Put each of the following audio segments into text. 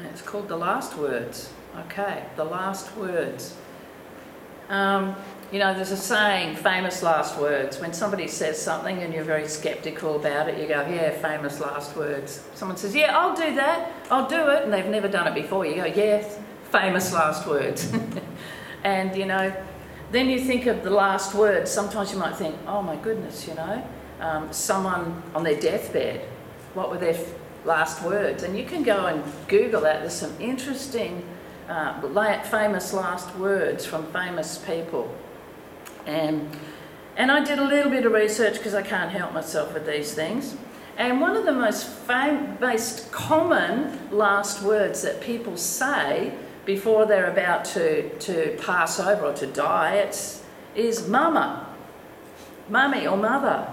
And it's called The Last Words. Okay, The Last Words. You know, there's a saying, famous last words. When somebody says something and you're very sceptical about it, you go, yeah, famous last words. Someone says, yeah, I'll do that, I'll do it, and they've never done it before. You go, yes, famous last words. And, you know, then you think of the last words. Sometimes you might think, oh my goodness, you know, someone on their deathbed, what were their last words? And you can go and Google that. There's some interesting famous last words from famous people. And I did a little bit of research because I can't help myself with these things. And one of the most common last words that people say before they're about to pass over or to die is mama, mummy or mother.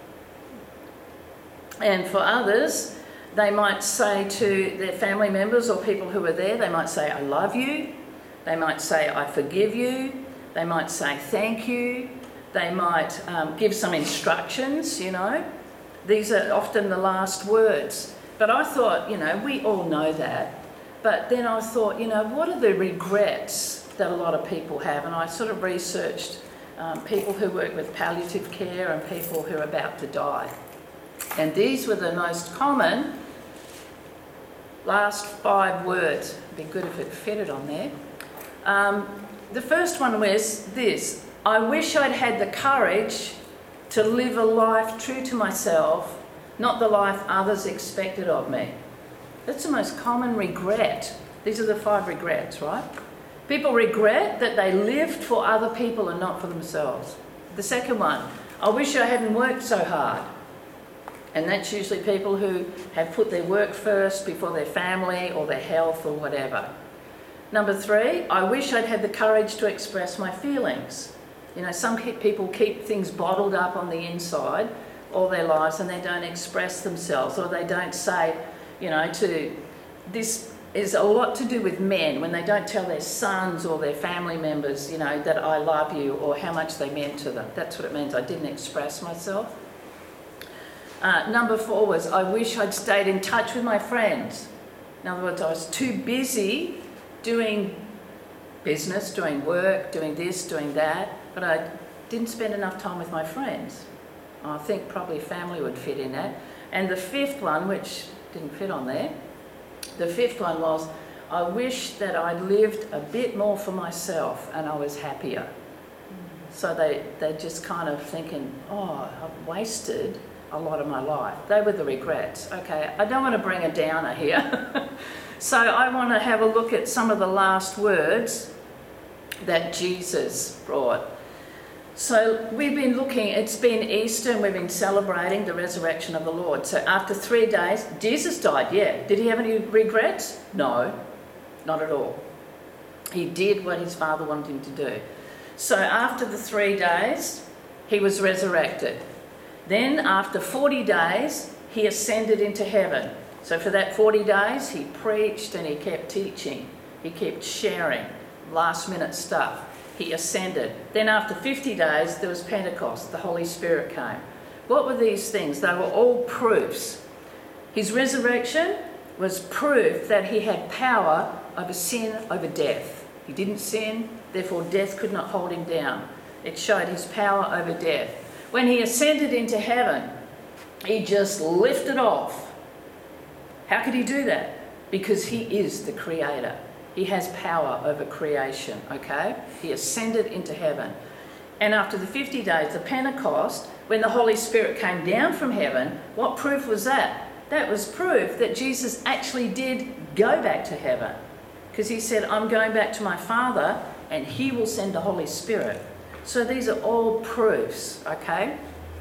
And for others, they might say to their family members or people who are there, they might say, I love you. They might say, I forgive you. They might say, thank you. They might give some instructions, you know. These are often the last words. But I thought, you know, we all know that. But then I thought, you know, what are the regrets that a lot of people have? And I sort of researched people who work with palliative care and people who are about to die. And these were the most common last 5 words. It'd be good if it fitted on there. The first one was this: I wish I'd had the courage to live a life true to myself, not the life others expected of me. That's the most common regret. These are the 5 regrets, right? People regret that they lived for other people and not for themselves. The second one, I wish I hadn't worked so hard. And that's usually people who have put their work first before their family or their health or whatever. Number 3, I wish I'd had the courage to express my feelings. You know, some people keep things bottled up on the inside all their lives and they don't express themselves, or they don't say, you know, this is a lot to do with men when they don't tell their sons or their family members, you know, that I love you or how much they meant to them. That's what it means. I didn't express myself. Number 4 was, I wish I'd stayed in touch with my friends. In other words, I was too busy doing business, doing work, doing this, doing that, but I didn't spend enough time with my friends. I think probably family would fit in that. And the 5th one, which didn't fit on there, the 5th one was, I wish that I'd lived a bit more for myself and I was happier. So they're just kind of thinking, oh, I've wasted a lot of my life. They were the regrets. Okay, I don't want to bring a downer here. So I want to have a look at some of the last words that Jesus brought. So we've been looking, it's been Easter and we've been celebrating the resurrection of the Lord. So after 3 days, Jesus died, yeah. Did he have any regrets? No, not at all. He did what his Father wanted him to do. So after the 3 days, he was resurrected. Then after 40 days, he ascended into heaven. So for that 40 days, he preached and he kept teaching. He kept sharing last minute stuff. He ascended. Then after 50 days, there was Pentecost. The Holy Spirit came. What were these things? They were all proofs. His resurrection was proof that he had power over sin, over death. He didn't sin, therefore death could not hold him down. It showed his power over death. When he ascended into heaven, he just lifted off. How could he do that? Because he is the creator. He has power over creation, okay? He ascended into heaven. And after the 50 days, the Pentecost, when the Holy Spirit came down from heaven, what proof was that? That was proof that Jesus actually did go back to heaven. Because he said, I'm going back to my Father and he will send the Holy Spirit. So these are all proofs, okay?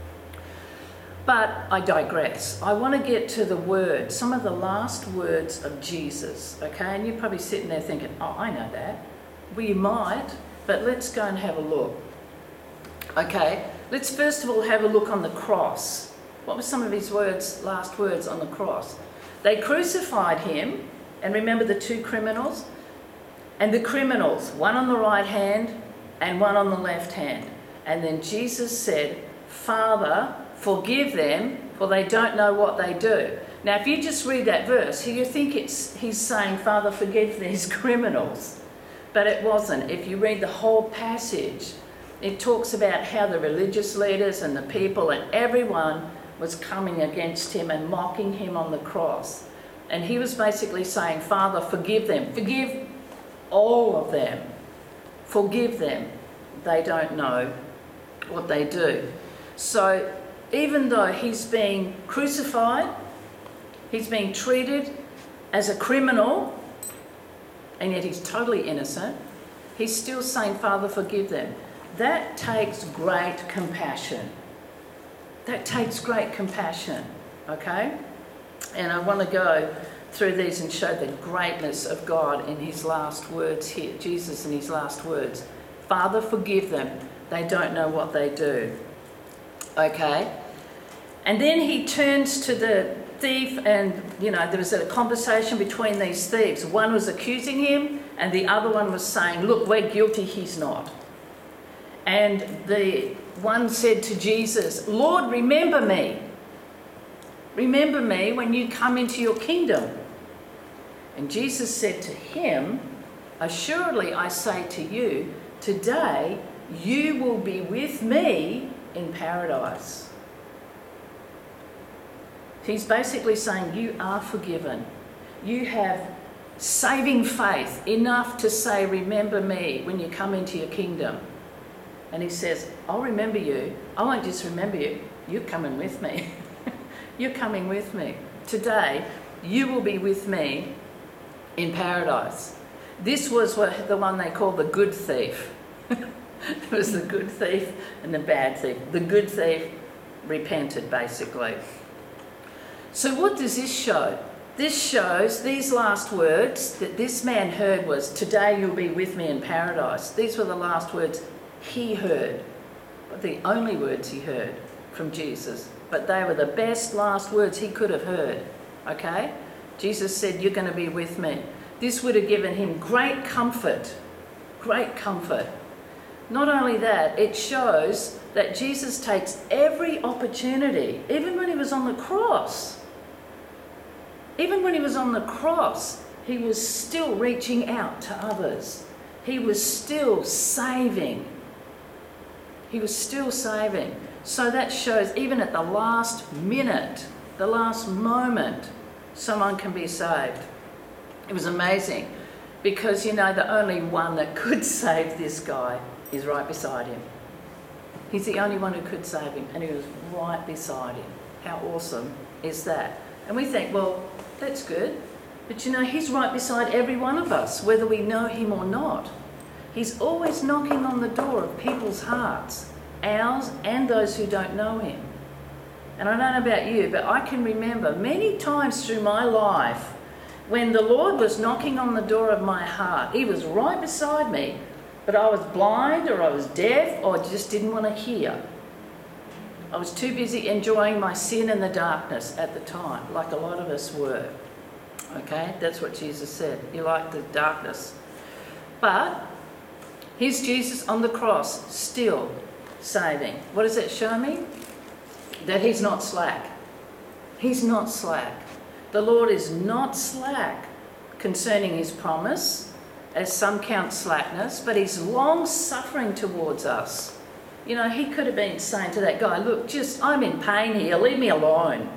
But I digress. I want to get to the words, some of the last words of Jesus, okay? And you're probably sitting there thinking, oh, I know that. Well, you might, but let's go and have a look. Okay, let's first of all have a look on the cross. What were some of his words, last words on the cross? They crucified him, and remember the 2 criminals? And the criminals, one on the right hand and one on the left hand. And then Jesus said, Father, forgive them, for they don't know what they do. Now, if you just read that verse, you think he's saying, Father, forgive these criminals. But it wasn't. If you read the whole passage, it talks about how the religious leaders and the people and everyone was coming against him and mocking him on the cross. And he was basically saying, Father, forgive them. Forgive all of them. Forgive them. They don't know what they do. So even though he's being crucified, he's being treated as a criminal, and yet he's totally innocent, he's still saying, Father, forgive them. That takes great compassion. That takes great compassion, okay? And I want to go through these and show the greatness of God in his last words here, Jesus in his last words. Father, forgive them. They don't know what they do. Okay? And then he turns to the thief, and, there was a conversation between these thieves. One was accusing him, and the other one was saying, look, we're guilty, he's not. And the one said to Jesus, Lord, remember me. Remember me when you come into your kingdom. And Jesus said to him, assuredly I say to you, today you will be with me in paradise. He's basically saying you are forgiven. You have saving faith enough to say, remember me when you come into your kingdom. And he says, I'll remember you. I won't just remember you. You're coming with me. You're coming with me. Today, you will be with me in paradise. This was the one they called the good thief. It was the good thief and the bad thief. The good thief repented, basically. So what does this show? This shows these last words that this man heard was, today you'll be with me in paradise. These were the last words he heard, but the only words he heard from Jesus. But they were the best last words he could have heard, okay? Jesus said, you're going to be with me. This would have given him great comfort, great comfort. Not only that, it shows that Jesus takes every opportunity, even when he was on the cross. Even when he was on the cross, he was still reaching out to others. He was still saving. He was still saving. So that shows even at the last minute, the last moment, someone can be saved. It was amazing because, the only one that could save this guy is right beside him. He's the only one who could save him, and he was right beside him. How awesome is that? And we think, well, that's good. But he's right beside every one of us, whether we know him or not. He's always knocking on the door of people's hearts, ours and those who don't know him. And I don't know about you, but I can remember many times through my life when the Lord was knocking on the door of my heart. He was right beside me, but I was blind or I was deaf or just didn't want to hear. I was too busy enjoying my sin and the darkness at the time, like a lot of us were. Okay, that's what Jesus said. You like the darkness. But here's Jesus on the cross, still saving. What does that show me? That he's not slack. He's not slack. The Lord is not slack concerning his promise, as some count slackness, but he's long-suffering towards us. He could have been saying to that guy, look, I'm in pain here, leave me alone.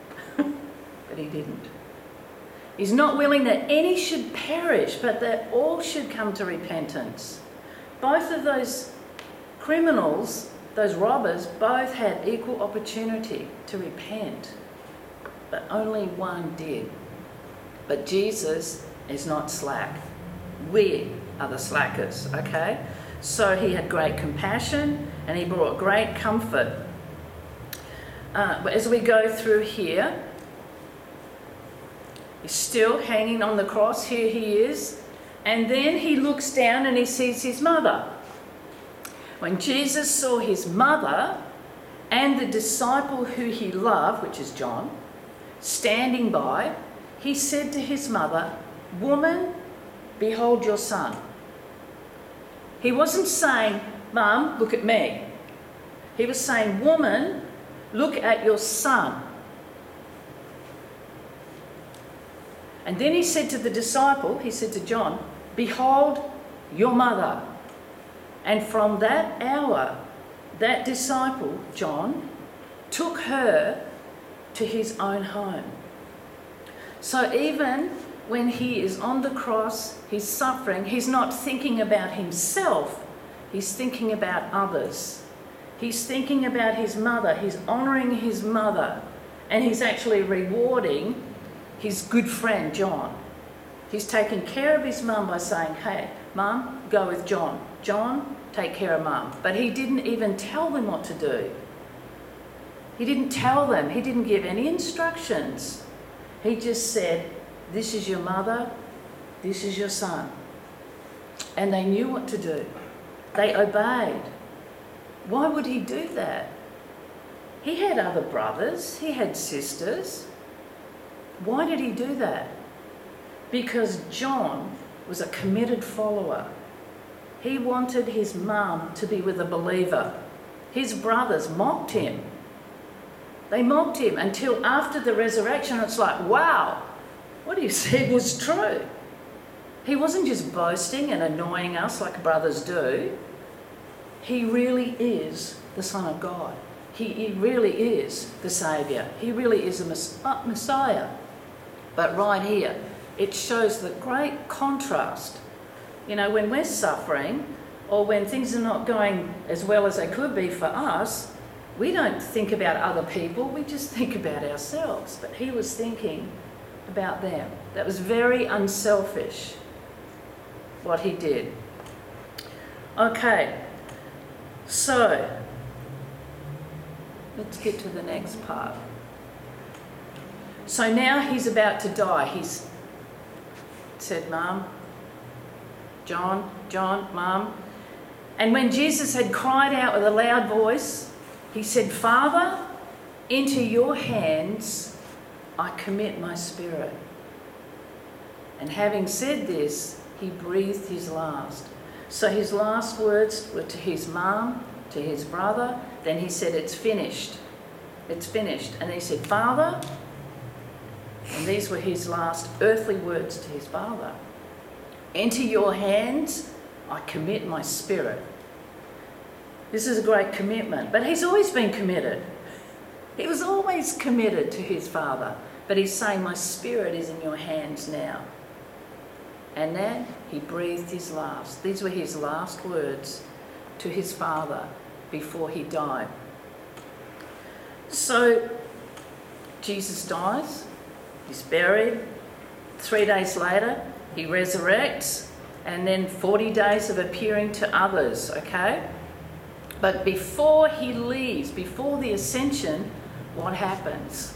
But he didn't. He's not willing that any should perish, but that all should come to repentance. Both of those criminals, those robbers, both had equal opportunity to repent, but only one did. But Jesus is not slack. We are the slackers, okay? So he had great compassion and he brought great comfort. As we go through here, he's still hanging on the cross. Here he is. And then he looks down and he sees his mother. When Jesus saw his mother and the disciple who he loved, which is John, standing by, he said to his mother, "Woman, behold your son." He wasn't saying, "Mum, look at me." He was saying, "Woman, look at your son." And then he said to the disciple, he said to John, "Behold your mother." And from that hour, that disciple, John, took her to his own home. So even when he is on the cross, he's suffering, he's not thinking about himself, he's thinking about others. He's thinking about his mother, he's honouring his mother, and he's actually rewarding his good friend John. He's taking care of his mum by saying, "Hey, Mum, go with John. John, take care of Mum." But he didn't even tell them what to do. He didn't tell them. He didn't give any instructions. He just said, "This is your mother, this is your son." And they knew what to do. They obeyed. Why would he do that? He had other brothers, he had sisters. Why did he do that? Because John was a committed follower. He wanted his mum to be with a believer. His brothers mocked him. They mocked him until after the resurrection. It's like, wow, what he said was true. He wasn't just boasting and annoying us like brothers do. He really is the Son of God. He really is the Saviour. He really is a Messiah. But right here, it shows the great contrast. You know, when we're suffering or when things are not going as well as they could be for us, we don't think about other people, we just think about ourselves. But he was thinking about them. That was very unselfish, what he did. Okay, so let's get to the next part. So now he's about to die. He's said, "Mum, John, Mum." And when Jesus had cried out with a loud voice, he said, "Father, into your hands I commit my spirit." And having said this, he breathed his last. So his last words were to his mum, to his brother. Then he said, "It's finished. It's finished." And he said, "Father," and these were his last earthly words to his father, "into your hands I commit my spirit." This is a great commitment, but he's always been committed. He was always committed to his father, but he's saying, "My spirit is in your hands now." And then he breathed his last. These were his last words to his father before he died. So Jesus dies, he's buried. 3 days later, he resurrects, and then 40 days of appearing to others, okay? But before he leaves, before the ascension, what happens?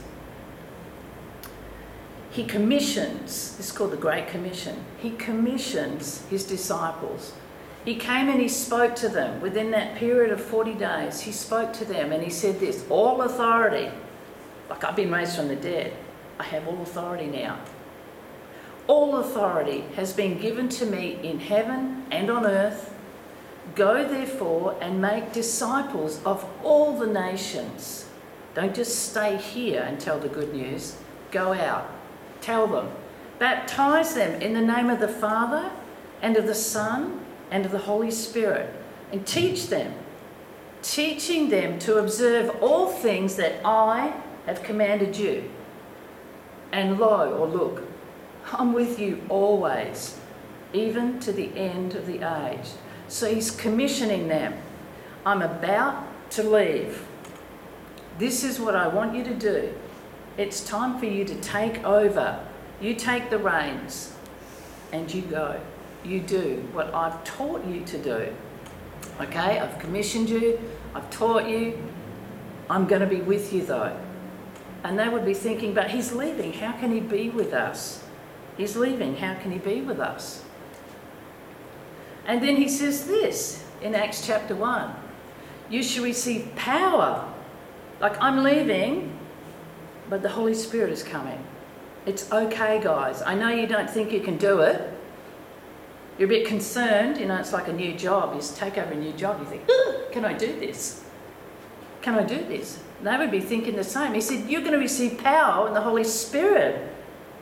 He commissions, this is called the Great Commission, he commissions his disciples. He came and he spoke to them within that period of 40 days. He spoke to them and he said this, "All authority," like I've been raised from the dead, I have all authority now. "All authority has been given to me in heaven and on earth. Go therefore and make disciples of all the nations." Don't just stay here and tell the good news. Go out, tell them. Baptize them in the name of the Father and of the Son and of the Holy Spirit, and teach them, teaching them to observe all things that I have commanded you. And lo, or look, I'm with you always, even to the end of the age. So he's commissioning them. I'm about to leave. This is what I want you to do. It's time for you to take over. You take the reins and you go. You do what I've taught you to do. Okay, I've commissioned you, I've taught you. I'm going to be with you though. And they would be thinking, but he's leaving, how can he be with us? He's leaving, how can he be with us? And then he says this in Acts chapter 1. You shall receive power. Like, I'm leaving, but the Holy Spirit is coming. It's okay, guys. I know you don't think you can do it. You're a bit concerned, you know, it's like a new job. You take over a new job, you think, can I do this? Can I do this? And they would be thinking the same. He said, you're going to receive power in the Holy Spirit.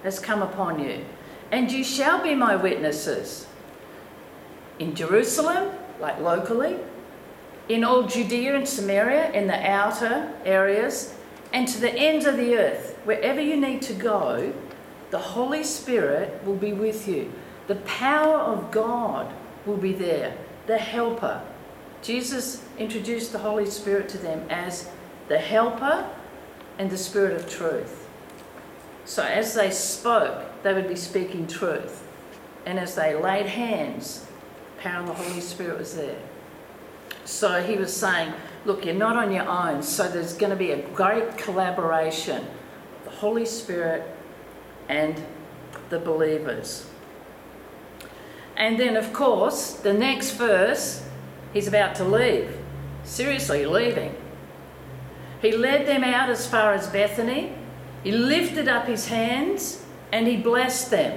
has come upon you, and you shall be my witnesses in Jerusalem, like locally, in all Judea and Samaria, in the outer areas, and to the ends of the earth. Wherever you need to go, the Holy Spirit will be with you. The power of God will be there, the helper. Jesus introduced the Holy Spirit to them as the helper and the Spirit of truth. So as they spoke, they would be speaking truth. And as they laid hands, the power of the Holy Spirit was there. So he was saying, look, you're not on your own. So there's going to be a great collaboration. The Holy Spirit and the believers. And then, of course, the next verse, he's about to leave. Seriously, leaving. He led them out as far as Bethany. He lifted up his hands and he blessed them.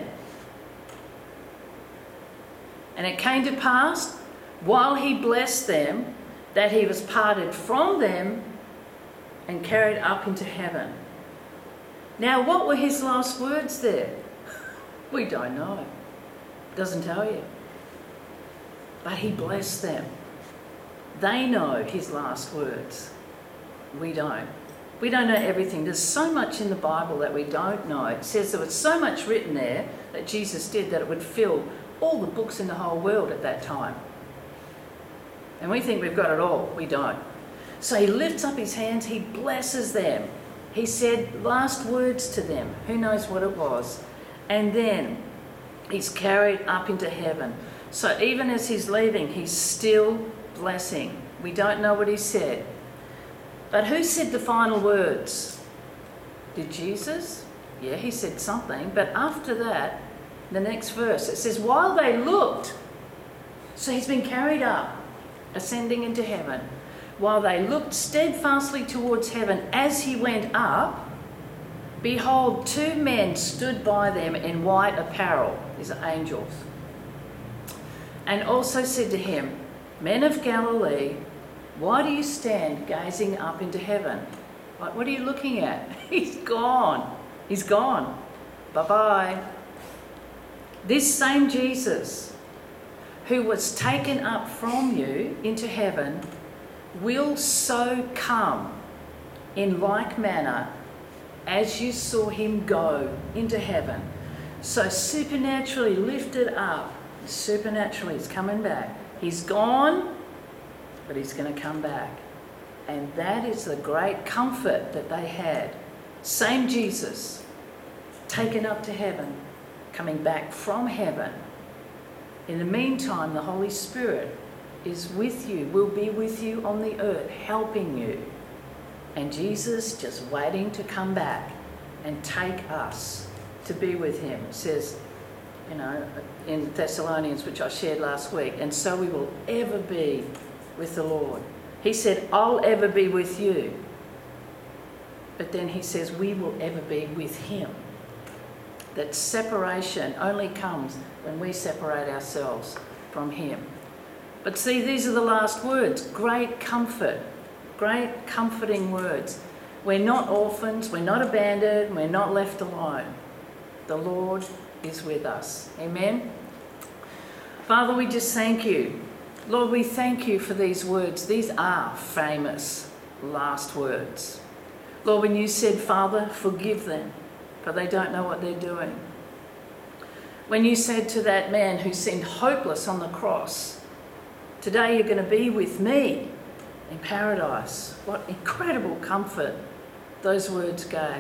And it came to pass, while he blessed them, that he was parted from them and carried up into heaven. Now, what were his last words there? We don't know. Doesn't tell you. But he blessed them. They know his last words. We don't. We don't know everything. There's so much in the Bible that we don't know. It says there was so much written there that Jesus did that it would fill all the books in the whole world at that time. And we think we've got it all. We don't. So he lifts up his hands. He blesses them. He said last words to them. Who knows what it was? And then he's carried up into heaven. So even as he's leaving, he's still blessing. We don't know what he said. But who said the final words? Did Jesus? Yeah, he said something. But after that, the next verse, it says, while they looked, so he's been carried up, ascending into heaven, while they looked steadfastly towards heaven as he went up, behold, two men stood by them in white apparel. These are angels. And also said to him, men of Galilee, why do you stand gazing up into heaven? Like, what are you looking at? He's gone. He's gone. Bye-bye. This same Jesus, who was taken up from you into heaven, will so come in like manner as you saw him go into heaven. So supernaturally lifted up, supernaturally he's coming back. He's gone, but he's going to come back. And that is the great comfort that they had. Same Jesus, taken up to heaven, coming back from heaven. In the meantime, the Holy Spirit is with you, will be with you on the earth, helping you. And Jesus just waiting to come back and take us to be with him. It says, in Thessalonians, which I shared last week, and so we will ever be with the Lord. He said, I'll ever be with you. But then he says, we will ever be with him. That separation only comes when we separate ourselves from him. But see, these are the last words. Great comfort. Great comforting words. We're not orphans. We're not abandoned. We're not left alone. The Lord is with us. Amen. Father, we just thank you. Lord, we thank you for these words. These are famous last words. Lord, when you said, Father, forgive them, for they don't know what they're doing. When you said to that man who seemed hopeless on the cross, today you're going to be with me in paradise. What incredible comfort those words gave.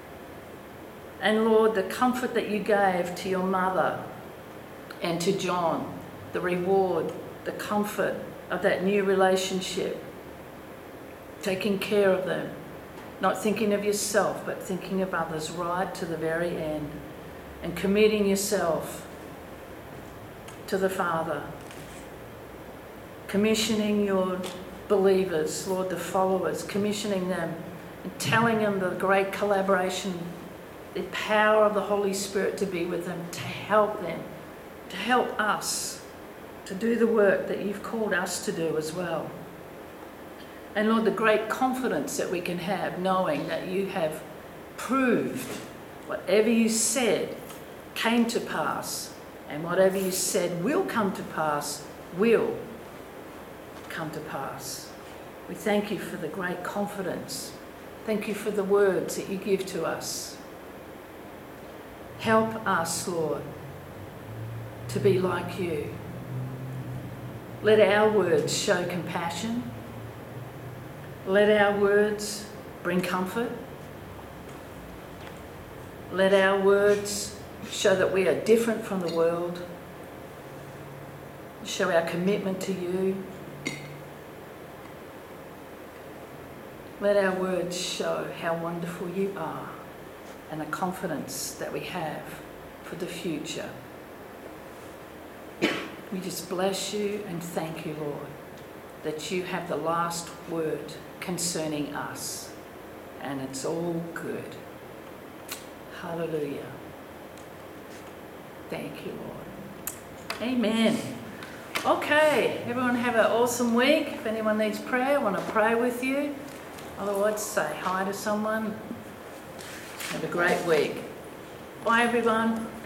And Lord, the comfort that you gave to your mother and to John, the reward, the comfort of that new relationship, taking care of them, not thinking of yourself, but thinking of others right to the very end, and committing yourself to the Father, commissioning your believers, Lord, the followers, commissioning them and telling them the great collaboration, the power of the Holy Spirit to be with them, to help us to do the work that you've called us to do as well. And Lord, the great confidence that we can have knowing that you have proved Whatever you said came to pass, and whatever you said will come to pass, will come to pass. We thank you for the great confidence. Thank you for the words that you give to us. Help us, Lord, to be like you. Let our words show compassion. Let our words bring comfort. Let our words show that we are different from the world. Show our commitment to you. Let our words show how wonderful you are and the confidence that we have for the future. We just bless you and thank you, Lord, that you have the last word concerning us, and it's all good. Hallelujah. Thank you, Lord. Amen. Okay, everyone have an awesome week. If anyone needs prayer, I want to pray with you. Otherwise, say hi to someone. Have a great week. Bye, everyone.